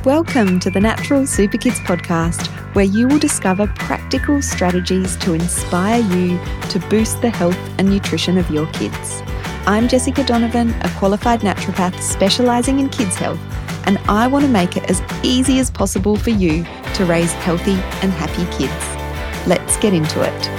Welcome to the Natural Super Kids podcast, where you will discover practical strategies to inspire you to boost the health and nutrition of your kids. I'm Jessica Donovan, a qualified naturopath specialising in kids' health, and I want to make it as easy as possible for you to raise healthy and happy kids. Let's get into it.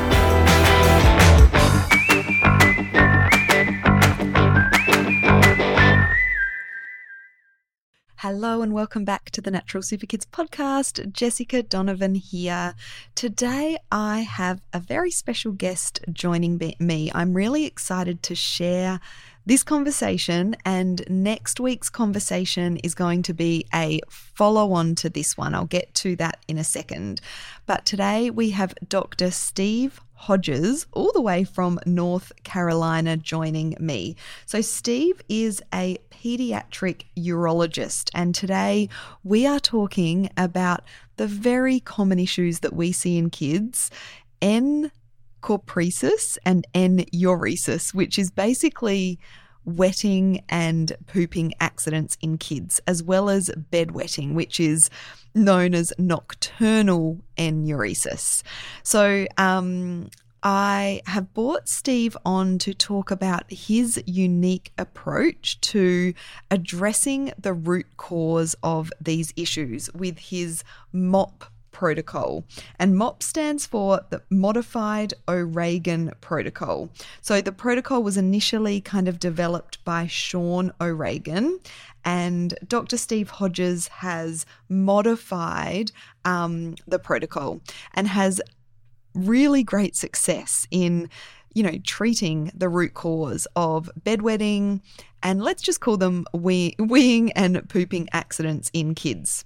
Hello and welcome back to the Natural Super Kids podcast. Jessica Donovan here. Today I have a very special guest joining me. I'm really excited to share this conversation, and next week's conversation is going to be a follow-on to this one. I'll get to that in a second. But today we have Dr. Steve Hodges, all the way from North Carolina, joining me. So Steve is a pediatric urologist, and today we are talking about the very common issues that we see in kids, encopresis and enuresis, which is basically wetting and pooping accidents in kids, as well as bedwetting, which is known as nocturnal enuresis. So I have brought Steve on to talk about his unique approach to addressing the root cause of these issues with his MOP protocol. And MOP stands for the Modified O'Regan Protocol. So the protocol was initially kind of developed by Sean O'Regan, and Dr. Steve Hodges has modified the protocol and has really great success in, treating the root cause of bedwetting, and let's just call them weeing and pooping accidents in kids.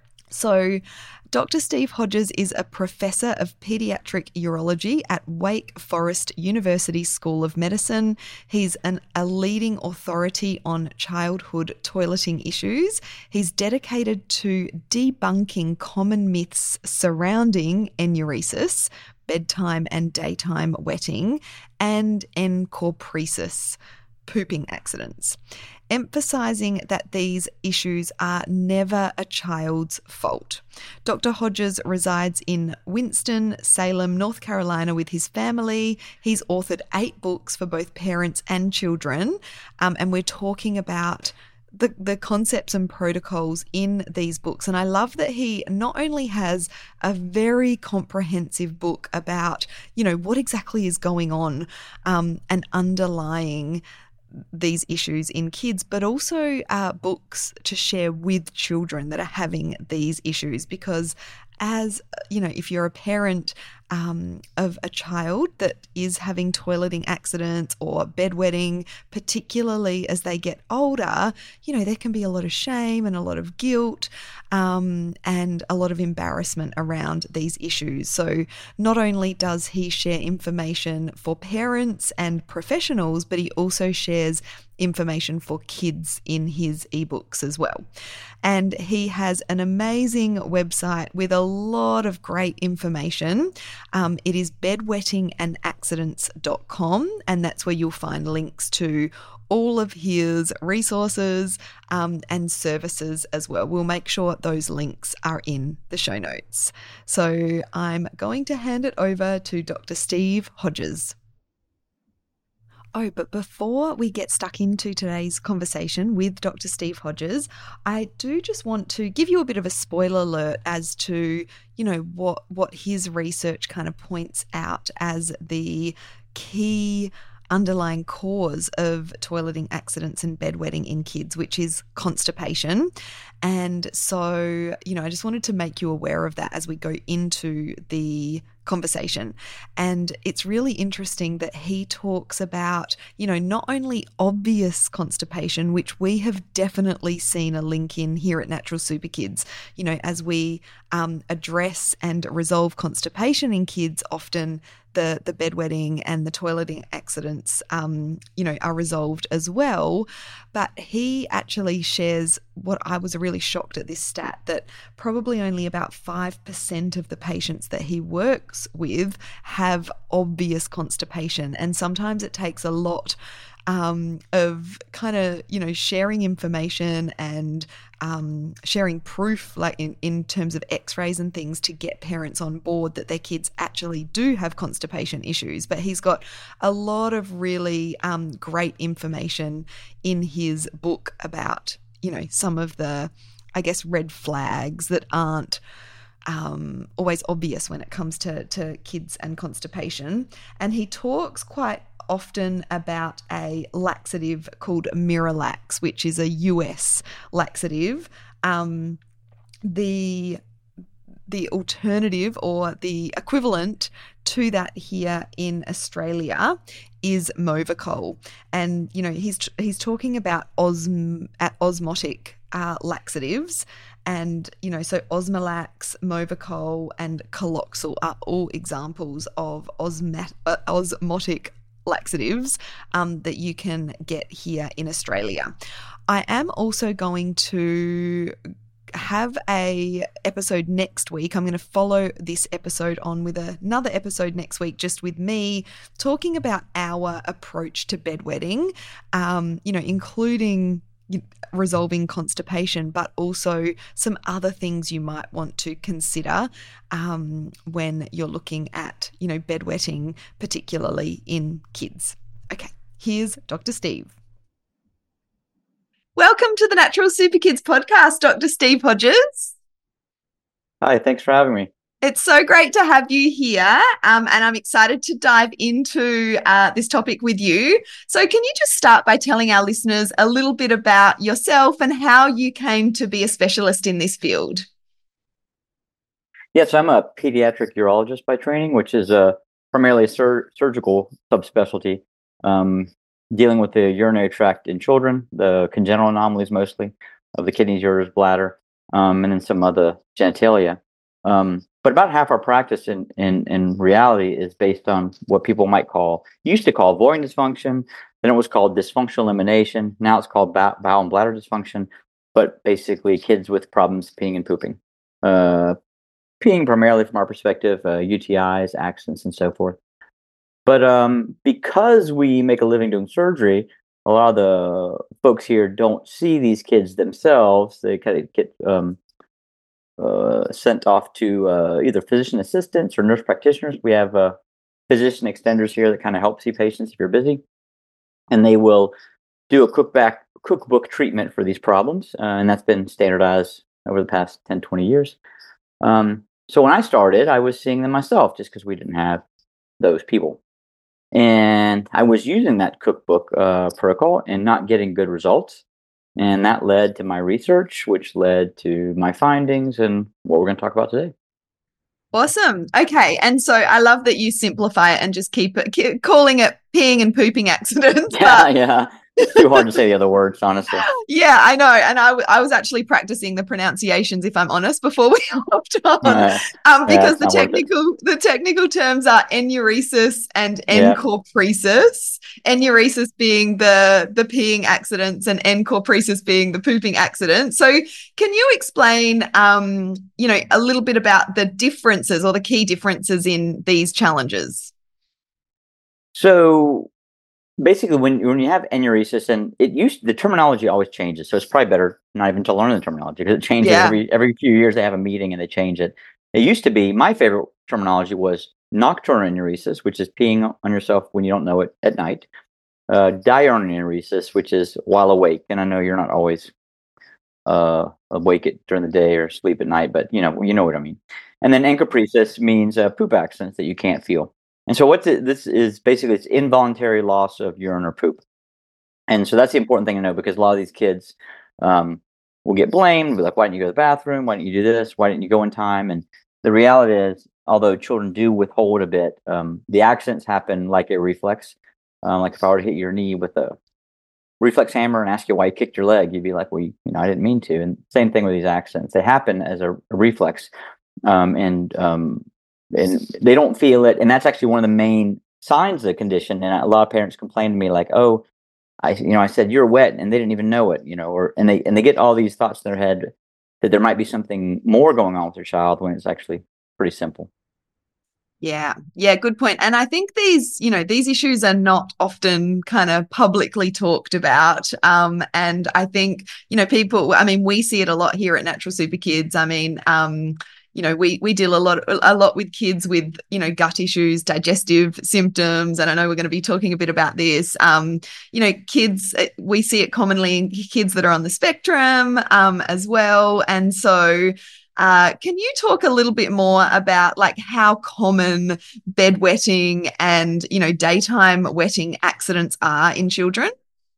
So Dr. Steve Hodges is a professor of pediatric urology at Wake Forest University School of Medicine. He's a leading authority on childhood toileting issues. He's dedicated to debunking common myths surrounding enuresis, bedtime and daytime wetting, and encopresis, pooping accidents, emphasizing that these issues are never a child's fault. Dr. Hodges resides in Winston-Salem, North Carolina with his family. He's authored 8 books for both parents and children, and we're talking about the concepts and protocols in these books. And I love that he not only has a very comprehensive book about, what exactly is going on and underlying these issues in kids, but also books to share with children that are having these issues. Because as if you're a parent of a child that is having toileting accidents or bedwetting, particularly as they get older, there can be a lot of shame and a lot of guilt and a lot of embarrassment around these issues. So not only does he share information for parents and professionals, but he also shares information for kids in his ebooks as well. And he has an amazing website with a lot of great information. It is bedwettingandaccidents.com, and that's where you'll find links to all of his resources and services as well. We'll make sure those links are in the show notes. So I'm going to hand it over to Dr. Steve Hodges. Oh, but before we get stuck into today's conversation with Dr. Steve Hodges, I do just want to give you a bit of a spoiler alert as to, what his research kind of points out as the key underlying cause of toileting accidents and bedwetting in kids, which is constipation. And so, I just wanted to make you aware of that as we go into the conversation. And it's really interesting that he talks about, not only obvious constipation, which we have definitely seen a link in here at Natural Super Kids, as we address and resolve constipation in kids, often the bedwetting and the toileting accidents, are resolved as well. But he actually shares what I was really shocked at this stat, that probably only about 5% of the patients that he works with have obvious constipation. And sometimes it takes a lot of kind of, sharing information and sharing proof, like in terms of x-rays and things, to get parents on board that their kids actually do have constipation issues. But he's got a lot of really great information in his book about, some of the, I guess, red flags that aren't always obvious when it comes to kids and constipation. And he talks quite often about a laxative called Miralax, which is a US laxative. The alternative, or the equivalent to that here in Australia, is Movicol. And he's talking about osmotic laxatives. And, so Osmolax, Movicol, and Caloxyl are all examples of osmotic laxatives that you can get here in Australia. I am also going to have a episode next week. I'm going to follow this episode on with another episode next week, just with me talking about our approach to bedwetting, including resolving constipation, but also some other things you might want to consider when you're looking at, bedwetting, particularly in kids. Okay, here's Dr. Steve. Welcome to the Natural Super Kids podcast, Dr. Steve Hodges. Hi, thanks for having me. It's so great to have you here, and I'm excited to dive into this topic with you. So can you just start by telling our listeners a little bit about yourself and how you came to be a specialist in this field? Yes, I'm a pediatric urologist by training, which is primarily a surgical subspecialty, dealing with the urinary tract in children, the congenital anomalies mostly of the kidneys, ureters, bladder, and then some other genitalia. But about half our practice in reality is based on what people used to call voiding dysfunction. Then it was called dysfunctional elimination. Now it's called bowel and bladder dysfunction. But basically, kids with problems peeing and pooping. Peeing primarily from our perspective, UTIs, accidents, and so forth. But because we make a living doing surgery, a lot of the folks here don't see these kids themselves. They kind of get sent off to either physician assistants or nurse practitioners. We have physician extenders here that kind of help see patients if you're busy. And they will do a cookbook treatment for these problems. And that's been standardized over the past 10, 20 years. So when I started, I was seeing them myself just because we didn't have those people. And I was using that cookbook protocol and not getting good results. And that led to my research, which led to my findings and what we're going to talk about today. Awesome. Okay. And so I love that you simplify it and just keep calling it peeing and pooping accidents. Yeah. It's too hard to say the other words, honestly. Yeah, I know. And I was actually practicing the pronunciations, if I'm honest, before we hopped on, because the technical terms are enuresis and encopresis. Enuresis being the peeing accidents and encopresis being the pooping accidents. So can you explain, a little bit about the differences or the key differences in these challenges? So basically, when you have enuresis, and the terminology always changes, so it's probably better not even to learn the terminology because it changes every few years. They have a meeting and they change it. It used to be, my favorite terminology was nocturnal enuresis, which is peeing on yourself when you don't know it at night. Diurnal enuresis, which is while awake, and I know you're not always awake during the day or sleep at night, but you know what I mean. And then encopresis means poop accidents that you can't feel. And so this is basically, it's involuntary loss of urine or poop. And so that's the important thing to know, because a lot of these kids will get blamed. Be like, why didn't you go to the bathroom? Why didn't you do this? Why didn't you go in time? And the reality is, although children do withhold a bit, the accidents happen like a reflex. Like if I were to hit your knee with a reflex hammer and ask you why you kicked your leg, you'd be like, well, I didn't mean to. And same thing with these accidents. They happen as a reflex. And they don't feel it, and that's actually one of the main signs of the condition. And a lot of parents complain to me like, "Oh, I said you're wet," and they didn't even know it, and they get all these thoughts in their head that there might be something more going on with their child when it's actually pretty simple. Yeah, yeah, good point. And I think these issues are not often kind of publicly talked about. And I think, people, I mean, we see it a lot here at Natural Super Kids. I mean, we deal a lot with kids with, gut issues, digestive symptoms. And I know we're going to be talking a bit about this. Kids, we see it commonly in kids that are on the spectrum, as well. And so, can you talk a little bit more about like how common bedwetting and, daytime wetting accidents are in children?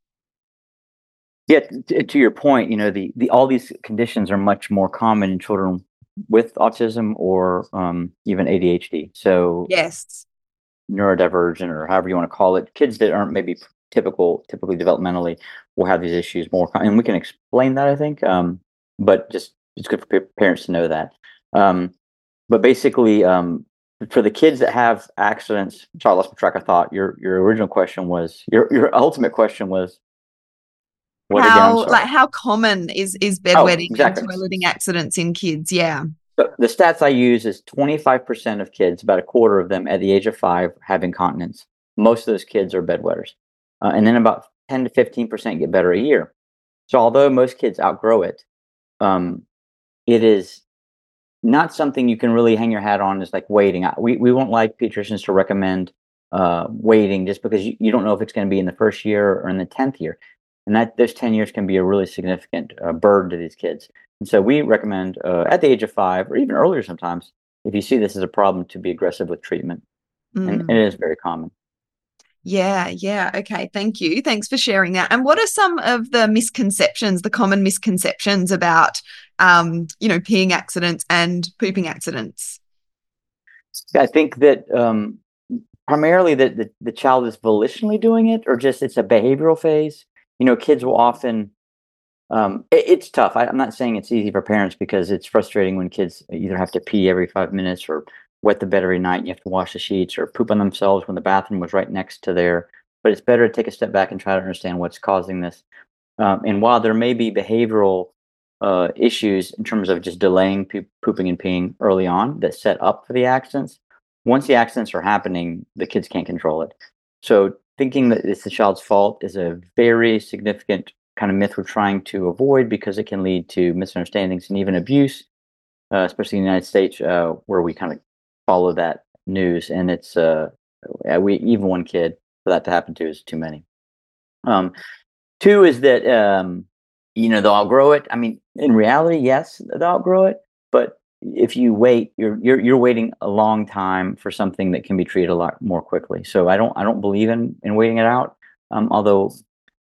Yeah, to your point, the all these conditions are much more common in children with autism or even ADHD. So Yes. neurodivergent, or however you want to call it, kids that aren't maybe typically developmentally will have these issues more, and we can explain that, I think. But just it's good for parents to know that. Um, but basically, for the kids that have accidents, sorry, I lost my track of thought. Your original question was your ultimate question was what again? I'm sorry. How common is Oh, bedwetting and exactly. toileting accidents in kids? Yeah. So the stats I use is 25% of kids, about a quarter of them at the age of 5, have incontinence. Most of those kids are bedwetters. And then about 10 to 15% get better a year. So although most kids outgrow it, um, it is not something you can really hang your hat on as like waiting. We won't like pediatricians to recommend waiting just because you don't know if it's going to be in the first year or in the 10th year. And that those 10 years can be a really significant burden to these kids. And so we recommend at the age of 5 or even earlier sometimes, if you see this as a problem, to be aggressive with treatment. And it Mm. is very common. Yeah, yeah. Okay, thank you. Thanks for sharing that. And what are some of the misconceptions, the common misconceptions about, peeing accidents and pooping accidents? I think that primarily that the child is volitionally doing it, or just it's a behavioral phase. Kids will often it's tough. I'm not saying it's easy for parents because it's frustrating when kids either have to pee every 5 minutes or wet the bed every night and you have to wash the sheets or poop on themselves when the bathroom was right next to there. But it's better to take a step back and try to understand what's causing this. And while there may be behavioral issues in terms of just delaying pooping and peeing early on that set up for the accidents, once the accidents are happening, the kids can't control it. So thinking that it's the child's fault is a very significant kind of myth we're trying to avoid because it can lead to misunderstandings and even abuse, especially in the United States, where we kind of follow that news. And it's we even one kid for that to happen to is too many. Um, Two is that they'll outgrow it. I mean, in reality, yes, they'll outgrow it. But if you wait, you're waiting a long time for something that can be treated a lot more quickly. So I don't believe in waiting it out. Although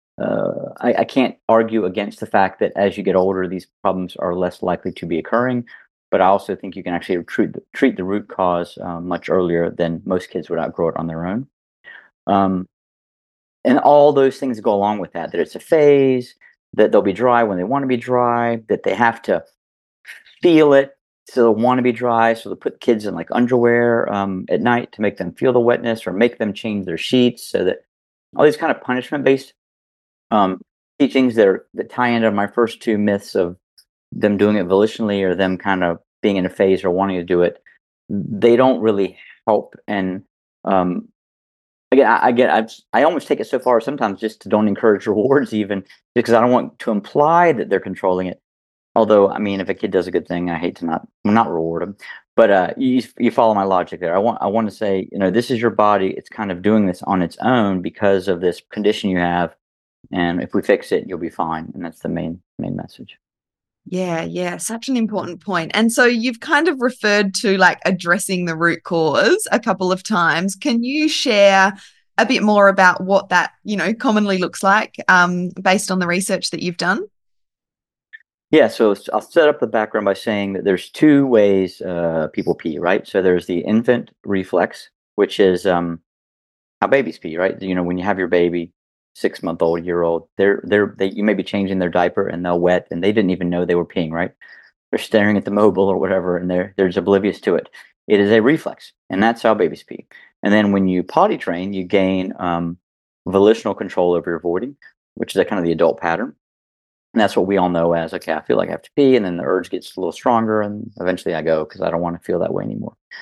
I can't argue against the fact that as you get older, these problems are less likely to be occurring. But I also think you can actually treat the root cause much earlier than most kids would outgrow it on their own. Um, and all those things go along with that, that it's a phase, that they'll be dry when they want to be dry, that they have to feel it, so they'll want to be dry. So they'll put kids in like underwear at night to make them feel the wetness or make them change their sheets, so that all these kind of punishment based um, teachings that tie into my first two myths of them doing it volitionally or them kind of being in a phase or wanting to do it, they don't really help. And um, again, I almost take it so far sometimes just to don't encourage rewards, even because I don't want to imply that they're controlling it. Although, I mean, if a kid does a good thing, I hate to not reward them. But you follow my logic there. I want to say, this is your body. It's kind of doing this on its own because of this condition you have, and if we fix it, you'll be fine. And that's the main message. Yeah, yeah, such an important point. And so you've kind of referred to like addressing the root cause a couple of times. Can you share a bit more about what that, commonly looks like, based on the research that you've done? Yeah, so I'll set up the background by saying that there's two ways people pee, right? So there's the infant reflex, which is how babies pee, right? When you have your baby, 6 month old, year old, you may be changing their diaper and they'll wet, and they didn't even know they were peeing, right? They're staring at the mobile or whatever, and they're just oblivious to it. It is a reflex, and that's how babies pee. And then when you potty train, you gain volitional control over your voiding, which is a kind of the adult pattern. And that's what we all know as, okay, I feel like I have to pee, and then the urge gets a little stronger, and eventually I go because I don't want to feel that way anymore.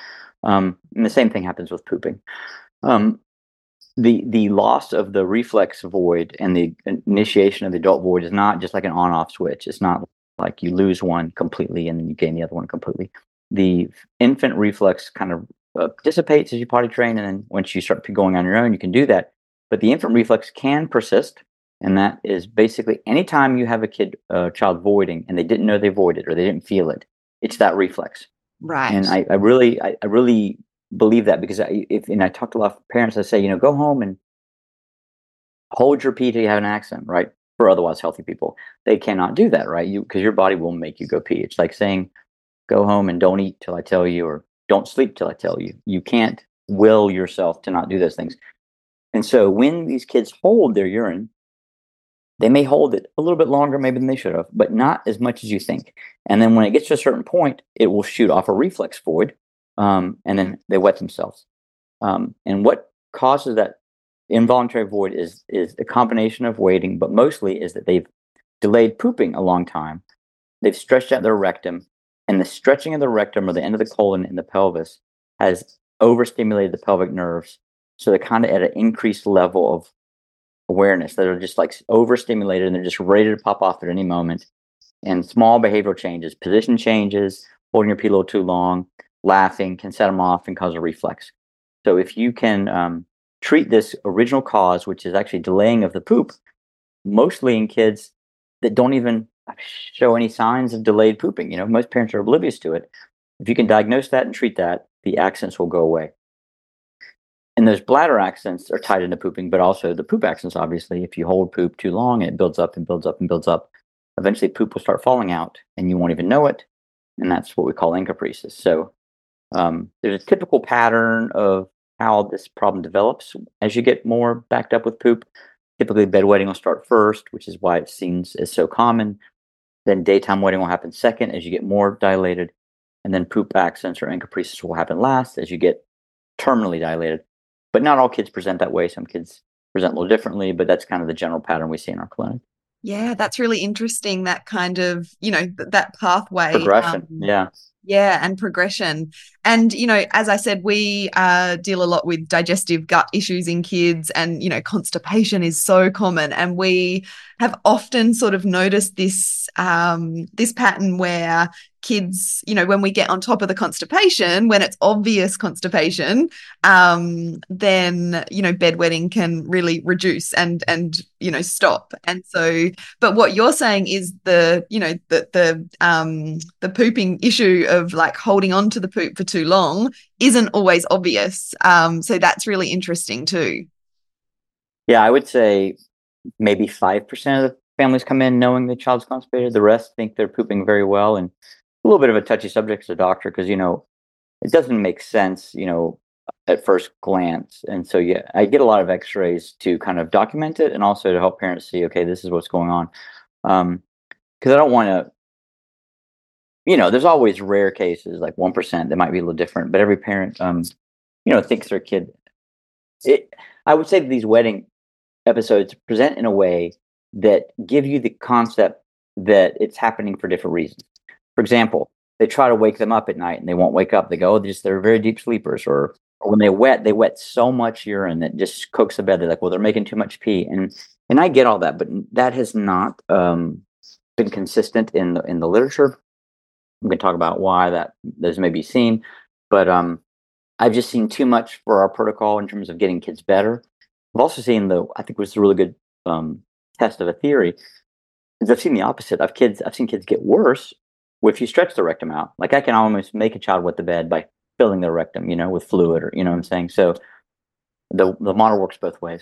And the same thing happens with pooping. Um, the loss of the reflex void and the initiation of the adult void is not just like an on-off switch. It's not like you lose one completely and then you gain the other one completely. The infant reflex kind of dissipates as you potty train, and then once you start going on your own, you can do that. But the infant reflex can persist, and that is basically anytime you have a child voiding and they didn't know they voided or they didn't feel it, it's that reflex. Right. And I really believe that, because I talk to a lot of parents. I say, go home and hold your pee till you have an accident, right? For otherwise healthy people, they cannot do that, right? Because your body will make you go pee. It's like saying, go home and don't eat till I tell you, or don't sleep till I tell you. You can't will yourself to not do those things. And so when these kids hold their urine, they may hold it a little bit longer maybe than they should have, but not as much as you think. And then when it gets to a certain point, it will shoot off a reflex void, and then they wet themselves. And what causes that involuntary void is a combination of waiting, but mostly is that they've delayed pooping a long time. They've stretched out their rectum, and the stretching of the rectum, or the end of the colon in the pelvis, has overstimulated the pelvic nerves. So they're kind of at an increased level of awareness that are just like overstimulated, and they're just ready to pop off at any moment. And small behavioral changes, position changes, holding your pee a little too long, laughing can set them off and cause a reflex. So if you can treat this original cause, which is actually delaying of the poop, mostly in kids that don't even show any signs of delayed pooping. Most parents are oblivious to it. If you can diagnose that and treat that, the accidents will go away. And those bladder accidents are tied into pooping, but also the poop accidents, obviously. If you hold poop too long, it builds up and builds up and builds up. Eventually, poop will start falling out, and you won't even know it. And that's what we call encopresis. So there's a typical pattern of how this problem develops as you get more backed up with poop. Typically, bedwetting will start first, which is why it seems is so common. Then daytime wetting will happen second as you get more dilated. And then poop accidents or encopresis will happen last as you get terminally dilated. But not all kids present that way. Some kids present a little differently, but that's kind of the general pattern we see in our clinic. Yeah, that's really interesting, that kind of, that pathway. Progression, yeah. Yeah, and progression. And, as I said, we deal a lot with digestive gut issues in kids, and, constipation is so common. And we have often sort of noticed this pattern where kids, when we get on top of the constipation, when it's obvious constipation, then, bedwetting can really reduce and stop. And so, but what you're saying is the pooping issue of like holding on to the poop for too long isn't always obvious. So that's really interesting too. Yeah, I would say maybe 5% of the families come in knowing the child's constipated. The rest think they're pooping very well. And a little bit of a touchy subject as a doctor, because, it doesn't make sense, at first glance. And so, yeah, I get a lot of x-rays to kind of document it, and also to help parents see, okay, this is what's going on. Because I don't want to, there's always rare cases, like 1%, that might be a little different, but every parent, thinks their kid. I would say that these wedding episodes present in a way that give you the concept that it's happening for different reasons. For example, they try to wake them up at night and they won't wake up. They go, they're very deep sleepers. Or when they wet so much urine that just cooks the bed. They're like, well, they're making too much pee. And I get all that, but that has not been consistent in the literature. We can talk about why those may be seen, but I've just seen too much for our protocol in terms of getting kids better. I've also seen I think it was a really good test of a theory, is I've seen the opposite. I've seen kids get worse if you stretch the rectum out. Like, I can almost make a child wet the bed by filling their rectum, with fluid, or, what I'm saying? So the model works both ways.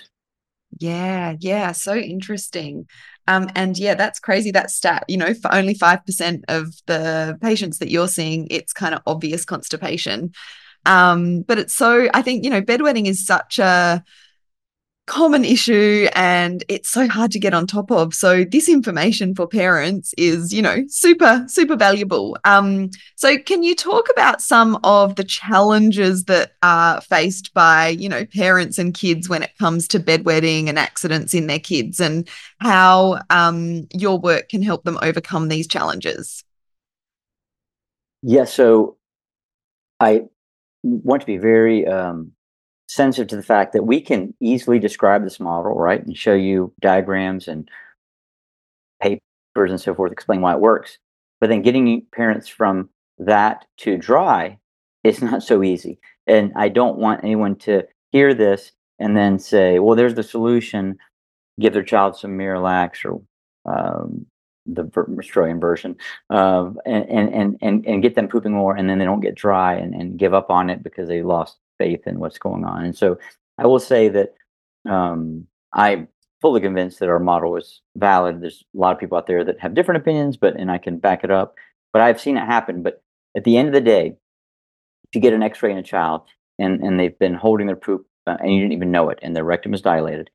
Yeah. So interesting. And yeah, that's crazy, that stat, for only 5% of the patients that you're seeing, it's kind of obvious constipation. But it's I think, bedwetting is such a common issue, and it's so hard to get on top of. So this information for parents is, super, super valuable. So can you talk about some of the challenges that are faced by, parents and kids when it comes to bedwetting and accidents in their kids, and how your work can help them overcome these challenges? Yeah, so want to be very sensitive to the fact that we can easily describe this model, right, and show you diagrams and papers and so forth, explain why it works. But then getting parents from that to dry is not so easy. And I don't want anyone to hear this and then say, well, there's the solution, give their child some Miralax or the Australian version, and get them pooping more, and then they don't get dry and give up on it because they lost faith in what's going on. And so I will say that I'm fully convinced that our model is valid. There's a lot of people out there that have different opinions, and I can back it up. But I've seen it happen. But at the end of the day, if you get an X-ray in a child and they've been holding their poop and you didn't even know it, and their rectum is dilated,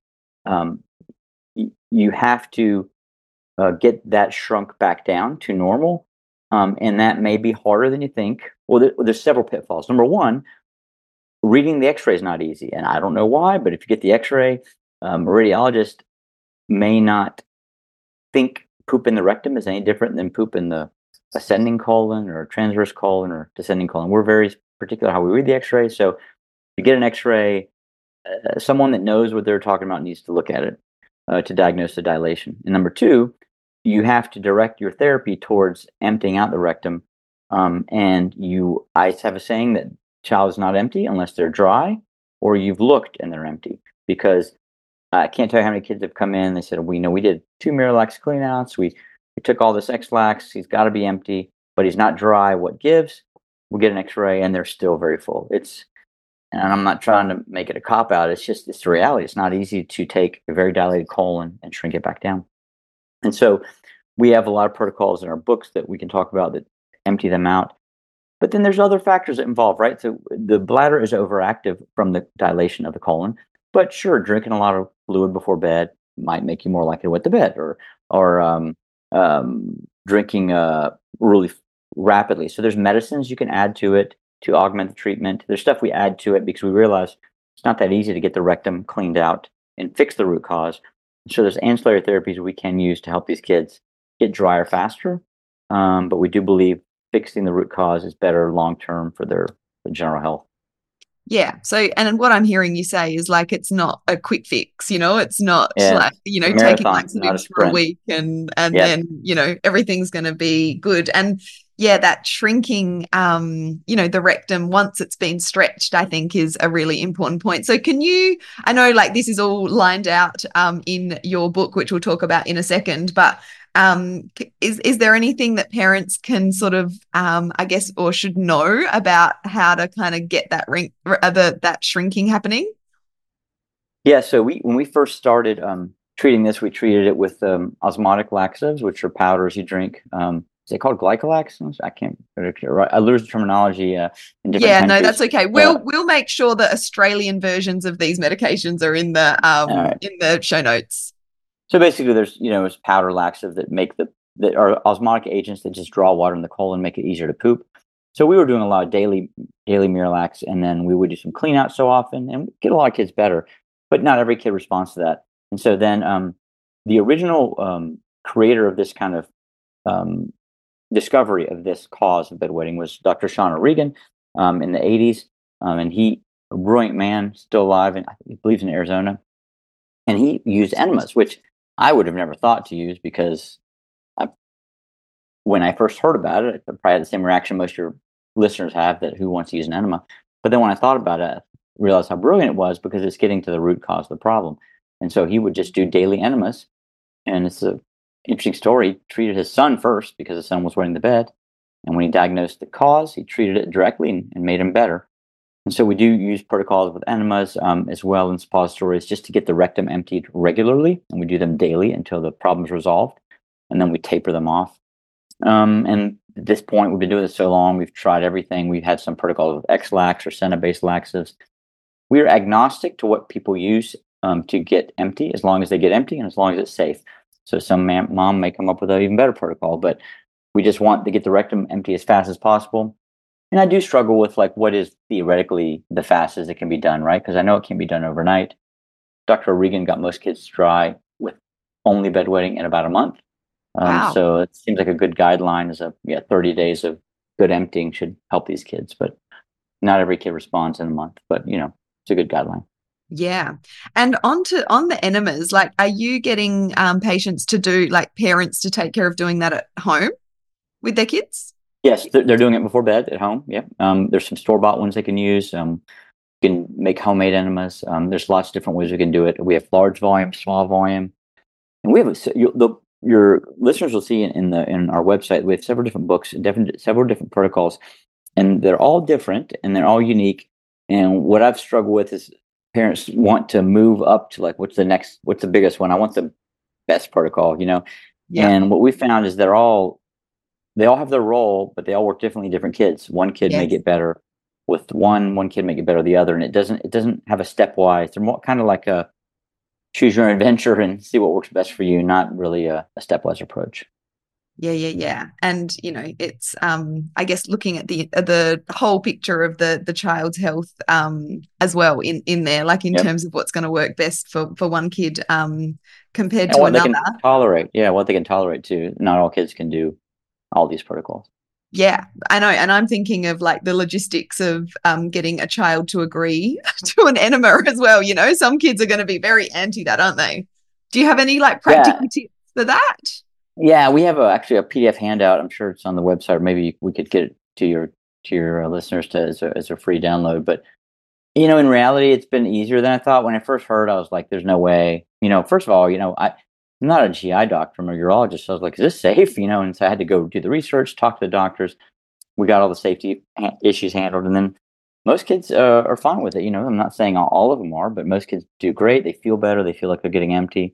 you have to get that shrunk back down to normal, and that may be harder than you think. Well, there's several pitfalls. Number one, reading the X-ray is not easy, and I don't know why, but if you get the X-ray, a radiologist may not think poop in the rectum is any different than poop in the ascending colon or transverse colon or descending colon. We're very particular how we read the X-ray, so if you get an X-ray, someone that knows what they're talking about needs to look at it to diagnose the dilation. And number two, you have to direct your therapy towards emptying out the rectum. I have a saying that child is not empty unless they're dry or you've looked and they're empty. Because I can't tell you how many kids have come in. They said, we did 2 Miralax cleanouts. We took all this X-Lax. He's got to be empty, but he's not dry. What gives? We get an X-ray and they're still very full. And I'm not trying to make it a cop-out. It's the reality. It's not easy to take a very dilated colon and shrink it back down. And so we have a lot of protocols in our books that we can talk about that empty them out. But then there's other factors that involve, right? So the bladder is overactive from the dilation of the colon. But sure, drinking a lot of fluid before bed might make you more likely to wet the bed, or drinking really rapidly. So there's medicines you can add to it to augment the treatment. There's stuff we add to it because we realize it's not that easy to get the rectum cleaned out and fix the root cause. So there's ancillary therapies we can use to help these kids get drier faster. But we do believe fixing the root cause is better long-term for their general health. Yeah. So, and what I'm hearing you say is like, it's not a quick fix, it's not like, taking laxatives for a week and then, everything's going to be good. And yeah, that shrinking, the rectum once it's been stretched, I think is a really important point. So I know like this is all lined out in your book, which we'll talk about in a second, but is there anything that parents can sort of, I guess, or should know about how to kind of get that shrinking happening? Yeah. So when we first started treating this, we treated it with osmotic laxatives, which are powders you drink. Is it called Glycolax? I can't. I lose the terminology in different countries. No, that's okay. We'll make sure that Australian versions of these medications are in the show notes. So basically, there's powder laxatives that are osmotic agents that just draw water in the colon, make it easier to poop. So we were doing a lot of daily Miralax, and then we would do some clean out so often, and get a lot of kids better. But not every kid responds to that. And so then the original creator of this kind of discovery of this cause of bedwetting was Dr. Sean O'Regan in the 80s, and a brilliant man, still alive, and I think he believes in Arizona. And he used enemas, which I would have never thought to use because when I first heard about it, I probably had the same reaction most of your listeners have, that who wants to use an enema. But then when I thought about it, I realized how brilliant it was because it's getting to the root cause of the problem. And so he would just do daily enemas. And it's an interesting story. He treated his son first because his son was wetting the bed. And when he diagnosed the cause, he treated it directly and made him better. And so we do use protocols with enemas as well in suppositories just to get the rectum emptied regularly. And we do them daily until the problem's resolved. And then we taper them off. And at this point, we've been doing this so long, we've tried everything. We've had some protocols with X-Lax or Senna-based laxatives. We're agnostic to what people use to get empty, as long as they get empty and as long as it's safe. So some mom may come up with an even better protocol, but we just want to get the rectum empty as fast as possible. And I do struggle with what is theoretically the fastest it can be done, right? Because I know it can be done overnight. Dr. O'Regan got most kids dry with only bedwetting in about a month. Wow. So it seems like a good guideline is 30 days of good emptying should help these kids. But not every kid responds in a month, but it's a good guideline. Yeah. And on the enemas, like, are you getting patients to do, like, parents to take care of doing that at home with their kids? Yes, they're doing it before bed at home. Yeah. There's some store-bought ones they can use. You can make homemade enemas. There's lots of different ways we can do it. We have large volume, small volume, and we have your listeners will see in our website. We have several different books, several different protocols, and they're all different and they're all unique. And what I've struggled with is parents want to move up to, like, what's the biggest one? I want the best protocol, Yeah. And what we found is they all have their role, but they all work differently in different kids. One kid may Yes. get better with one kid may get better with the other, and it doesn't have a stepwise. They're more kind of like a choose your own adventure and see what works best for you, not really a stepwise approach. Yeah. And it's I guess looking at the whole picture of the child's health as well in there, like in Yep. terms of what's going to work best for one kid compared And to what they another. can tolerate. Yeah, what they can tolerate too. Not all kids can do all these protocols. Yeah, I know. And I'm thinking of, like, the logistics of getting a child to agree to an enema as well. Some kids are going to be very anti that, aren't they? Do you have any, like, Yeah, practical tips for that? yeah. We have actually a PDF handout. I'm sure it's on the website, or maybe we could get it to your listeners as a free download. But in reality, it's been easier than I thought. When I first heard, I was like, "There's no way." First of all, I'm not a GI doctor. I'm a urologist. So I was like, "Is this safe?" And so I had to go do the research, talk to the doctors. We got all the safety issues handled, and then most kids are fine with it. I'm not saying all of them are, but most kids do great. They feel better. They feel like they're getting empty.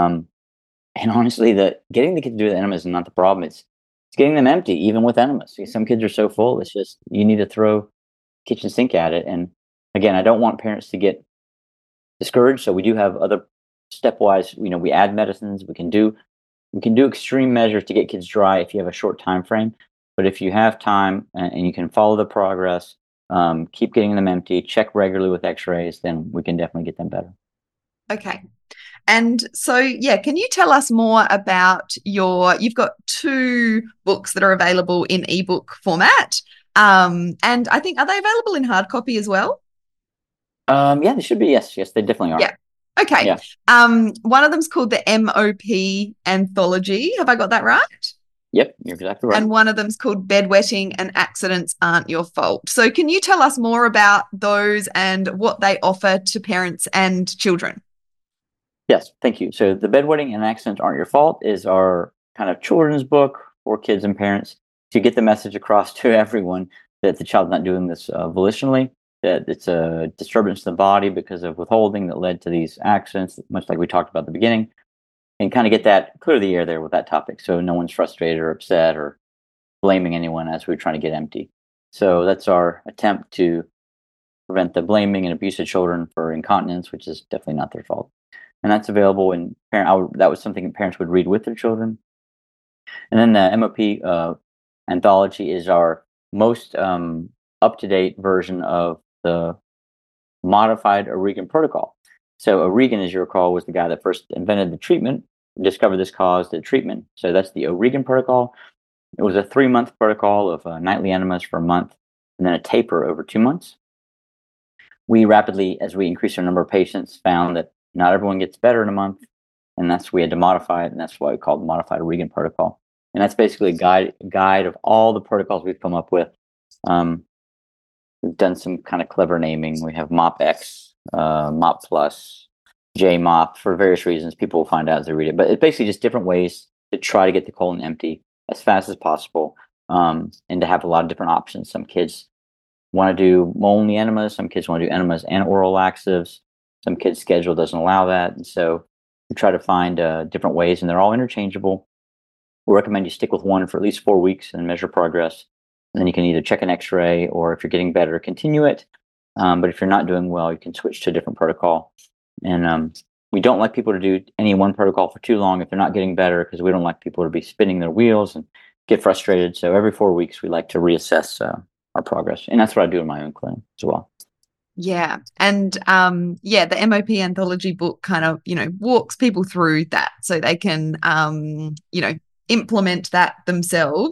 And honestly, getting the kids to do the enemas is not the problem. It's getting them empty, even with enemas. Some kids are so full. It's just you need to throw kitchen sink at it. And again, I don't want parents to get discouraged. So we do have other stepwise. We add medicines. We can do extreme measures to get kids dry if you have a short time frame. But if you have time and you can follow the progress, keep getting them empty, check regularly with X-rays, then we can definitely get them better. Okay. And so, yeah, can you tell us more about you've got 2 books that are available in ebook format. And I think, are they available in hard copy as well? Yeah, they should be. Yes, they definitely are. Yeah. Okay. Yeah. One of them's called the MOP Anthology. Have I got that right? Yep, you're exactly right. And one of them's called Bedwetting and Accidents Aren't Your Fault. So can you tell us more about those and what they offer to parents and children? Yes, thank you. So the Bedwetting and Accidents Aren't Your Fault is our kind of children's book for kids and parents to get the message across to everyone that the child's not doing this volitionally, that it's a disturbance in the body because of withholding that led to these accidents, much like we talked about at the beginning, and kind of get that clear the air there with that topic, so no one's frustrated or upset or blaming anyone as we're trying to get empty. So that's our attempt to prevent the blaming and abuse of children for incontinence, which is definitely not their fault. And that's available in that was something parents would read with their children. And then the MOP anthology is our most up-to-date version of the modified O'Regan protocol. So O'Regan, as you recall, was the guy that first invented the treatment, discovered this caused the treatment. So that's the O'Regan protocol. It was a 3-month protocol of nightly enemas for a month, and then a taper over 2 months. We rapidly, as we increased our number of patients, found that not everyone gets better in a month, and we had to modify it, and that's why we called it the modified O'Regan protocol. And that's basically a guide of all the protocols we've come up with. We've done some kind of clever naming. We have MOP-X, MOP Plus, JMOP for various reasons. People will find out as they read it. But it's basically just different ways to try to get the colon empty as fast as possible, and to have a lot of different options. Some kids want to do only enemas. Some kids want to do enemas and oral laxatives. Some kids' schedule doesn't allow that. And so we try to find different ways, and they're all interchangeable. We recommend you stick with one for at least 4 weeks and measure progress. And then you can either check an X-ray, or if you're getting better, continue it. But if you're not doing well, you can switch to a different protocol. And we don't like people to do any one protocol for too long if they're not getting better, because we don't like people to be spinning their wheels and get frustrated. So every 4 weeks, we like to reassess our progress. And that's what I do in my own clinic as well. Yeah. And the MOP anthology book kind of, walks people through that so they can, implement that themselves.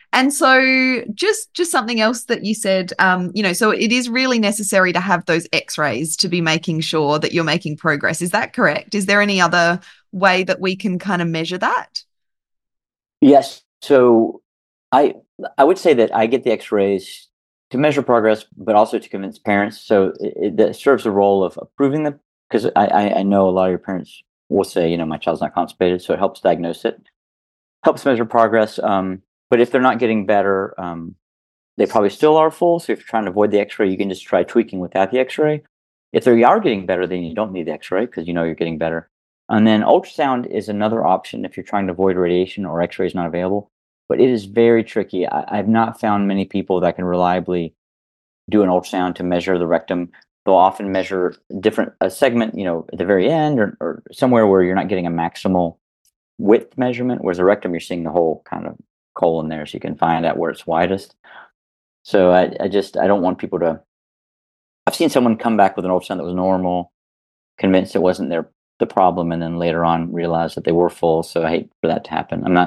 And so just something else that you said, so it is really necessary to have those x-rays to be making sure that you're making progress. Is that correct? Is there any other way that we can kind of measure that? Yes. So I I would say that I get the X-rays to measure progress, but also to convince parents. So that serves the role of approving them, because I know a lot of your parents will say, my child's not constipated, so it helps diagnose it, helps measure progress. But if they're not getting better, they probably still are full. So if you're trying to avoid the X-ray, you can just try tweaking without the X-ray. If they are getting better, then you don't need the X-ray because you're getting better. And then ultrasound is another option if you're trying to avoid radiation or X-ray is not available. But it is very tricky. I've not found many people that can reliably do an ultrasound to measure the rectum. They'll often measure a segment, at the very end or somewhere where you're not getting a maximal width measurement, whereas the rectum, you're seeing the whole kind of colon there, so you can find out where it's widest. So I don't want people to. I've seen someone come back with an ultrasound that was normal, convinced it wasn't the problem, and then later on realize that they were full. So I hate for that to happen. I'm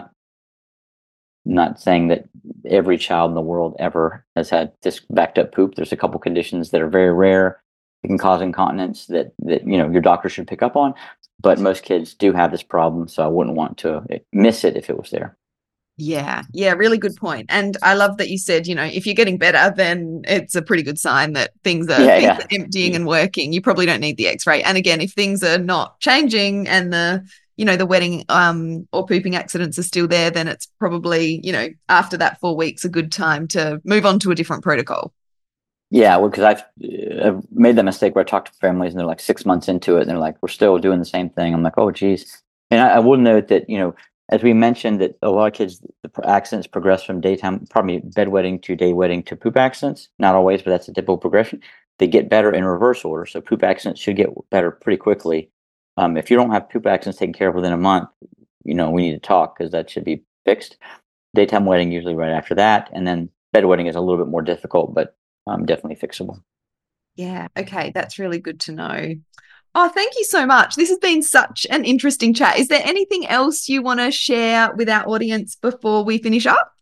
not saying that every child in the world ever has had this backed up poop. There's a couple conditions that are very rare. It can cause incontinence that your doctor should pick up on. But most kids do have this problem, so I wouldn't want to miss it if it was there. Yeah, really good point. And I love that you said, if you're getting better, then it's a pretty good sign that things are emptying and working. You probably don't need the X-ray. And again, if things are not changing and the wetting or pooping accidents are still there, then it's probably, after that 4 weeks, a good time to move on to a different protocol. Yeah, well, because I've made that mistake where I talk to families and they're like 6 months into it and they're like, we're still doing the same thing. I'm like, oh, geez. And I will note that, as we mentioned, that a lot of kids, the accidents progress from daytime, probably bedwetting to day wetting to poop accidents. Not always, but that's a typical progression. They get better in reverse order. So poop accidents should get better pretty quickly. If you don't have poop accidents taken care of within a month, we need to talk because that should be fixed. Daytime wetting usually right after that. And then bedwetting is a little bit more difficult, but definitely fixable. Yeah. Okay. That's really good to know. Oh, thank you so much. This has been such an interesting chat. Is there anything else you want to share with our audience before we finish up?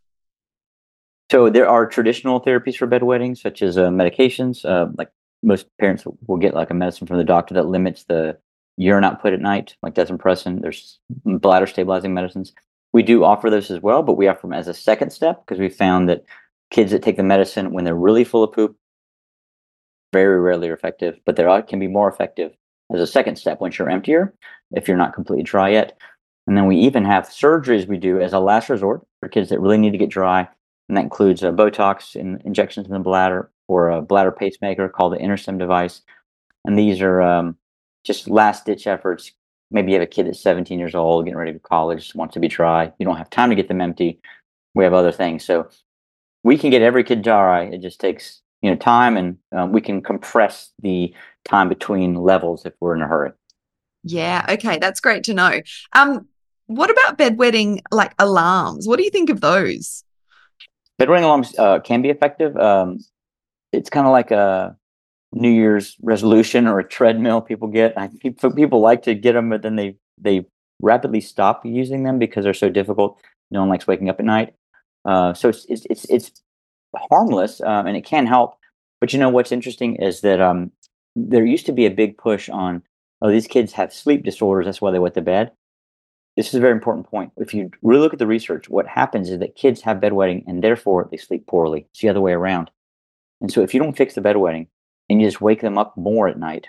So there are traditional therapies for bedwetting, such as medications. Like most parents will get like a medicine from the doctor that limits the urine output at night, like desmopressin. There's bladder stabilizing medicines. We do offer those as well, but we offer them as a second step because we found that kids that take the medicine when they're really full of poop, very rarely are effective, but they can be more effective as a second step once you're emptier, if you're not completely dry yet. And then we even have surgeries we do as a last resort for kids that really need to get dry. And that includes Botox injections in the bladder or a bladder pacemaker called the InterStim device. And these are just last ditch efforts. Maybe you have a kid that's 17 years old, getting ready for college, just wants to be dry. You don't have time to get them empty. We have other things. So we can get every kid dry. It just takes time, and we can compress the time between levels if we're in a hurry. Yeah. Okay. That's great to know. What about bedwetting, like alarms? What do you think of those? Bedwetting alarms can be effective. It's kind of like a New Year's resolution or a treadmill people get. People like to get them, but then they rapidly stop using them because they're so difficult. No one likes waking up at night. So it's harmless and it can help. But what's interesting is that there used to be a big push on, these kids have sleep disorders, that's why they wet the bed. This is a very important point. If you really look at the research, what happens is that kids have bedwetting and therefore they sleep poorly. It's the other way around. And so if you don't fix the bedwetting and you just wake them up more at night,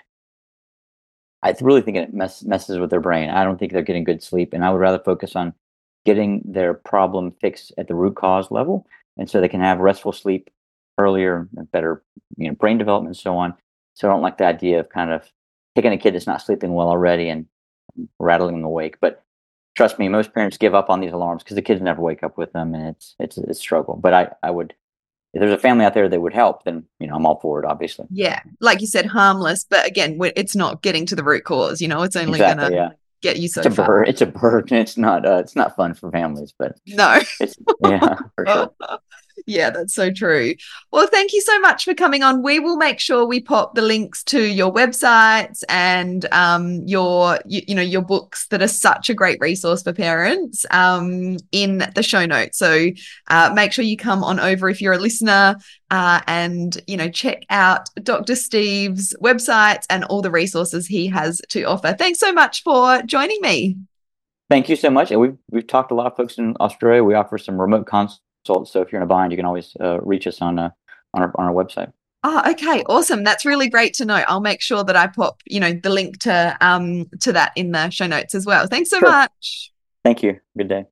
I really think it messes with their brain. I don't think they're getting good sleep, and I would rather focus on getting their problem fixed at the root cause level, and so they can have restful sleep earlier, better brain development, and so on. So I don't like the idea of kind of taking a kid that's not sleeping well already and rattling them awake. But trust me, most parents give up on these alarms because the kids never wake up with them, and it's a struggle. But I would, if there's a family out there that would help, then I'm all for it, obviously. Yeah, like you said, harmless, but again, it's not getting to the root cause. It's only exactly, gonna get you so far. It's a burden. It's not fun for families, but no. It's for sure. Yeah, that's so true. Well, thank you so much for coming on. We will make sure we pop the links to your websites and your books that are such a great resource for parents in the show notes. So make sure you come on over if you're a listener and check out Dr. Steve's websites and all the resources he has to offer. Thanks so much for joining me. Thank you so much. And we've talked to a lot of folks in Australia. We offer some remote consults. So if you're in a bind, you can always reach us on our website. Oh, okay. Awesome. That's really great to know. I'll make sure that I pop, the link to that in the show notes as well. Thanks so much. Thank you. Good day.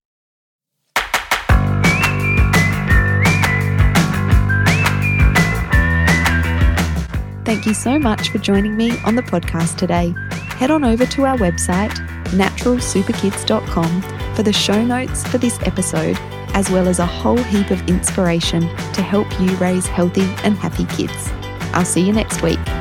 Thank you so much for joining me on the podcast today. Head on over to our website, naturalsuperkids.com, for the show notes for this episode, as well as a whole heap of inspiration to help you raise healthy and happy kids. I'll see you next week.